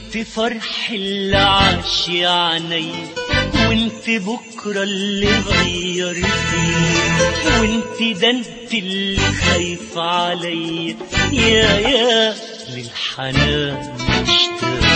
انت فرح اللي عاش يا عيني، وانت بكرة اللي غير فيه، وانت ده انت اللي خايف علي يا للحنان مشتاق.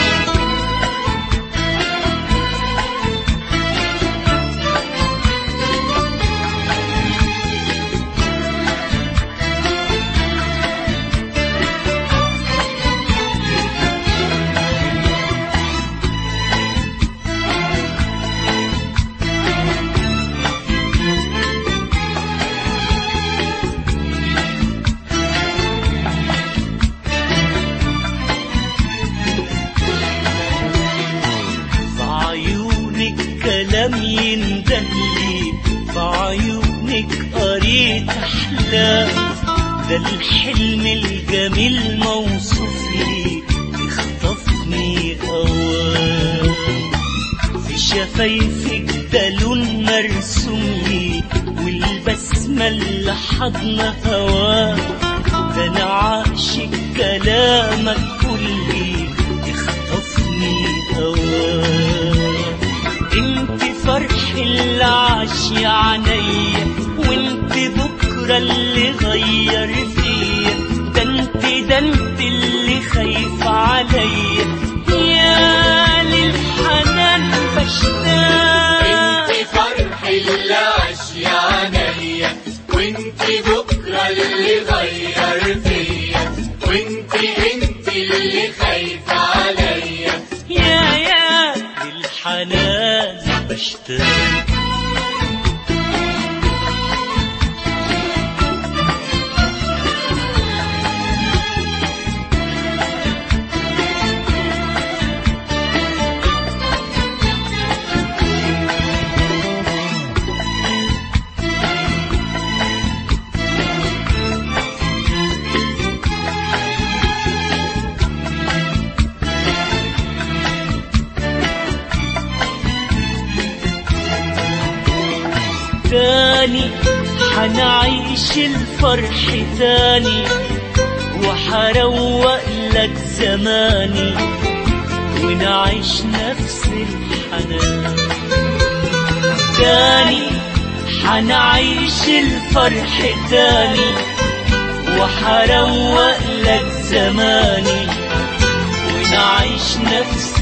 كلام يندهلي بعيونك قريت أحلام، ده الحلم الجميل موصوف لي يخطفني أوام. في شفايفك ده لون مرسوم لي، والبسمة اللي حضن هواه، ده أنا عاشق كلامك كلي يخطفني أوام. انت فرح اللي عاش يا عينيا، وانت بكرة اللي غير فيا، ده انت اللي خايف عليا يا للحنان بشتاق. انت فرح اللي عاش يا عينيا، وانت بكرة اللي غير فيا، وانت اللي خايف عليا يا للحنان بشتاق. تاني حنعيش الفرح تاني، وحروق لك زماني، ونعيش نفس الحنان. تاني حنعيش الفرح تاني، وحروق لك زماني، ونعيش نفس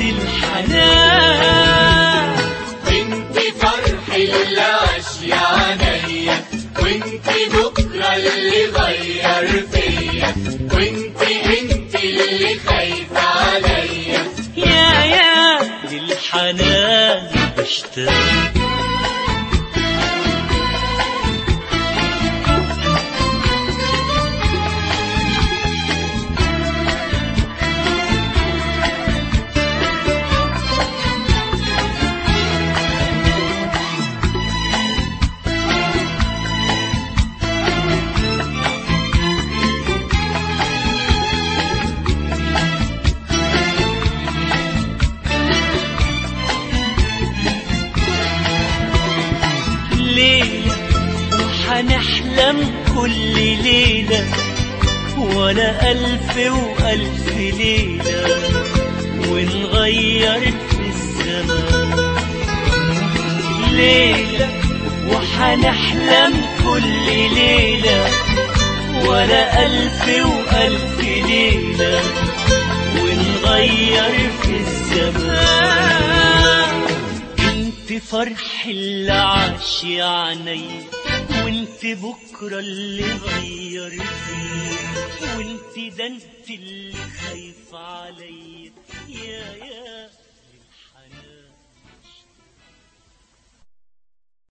الحنان. انت فرح اللي عاش يا عينيا، وانت بكرة اللي غير فيا، وانت اللي خايف عليا يا للحنان بشتاق. ليلة وحنحلم كل ليلة، ولا ألف وألف ليلة، ونغير في الزمان. ليلة وحنحلم كل ليلة، ولا ألف وألف ليلة، ونغير في الزمان. انت فرح اللي عاش يا عيني، وانت بكرة اللي غير فيه، وانت ده انت اللي خايف علي يا